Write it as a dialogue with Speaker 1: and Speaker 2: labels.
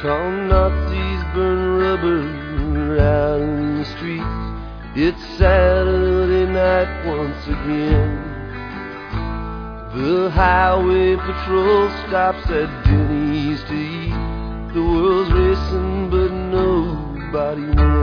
Speaker 1: Come Nazis burn rubber out in the streets. It's Saturday night once again. The highway patrol stops at Denny's to eat. The world's racing but nobody wins.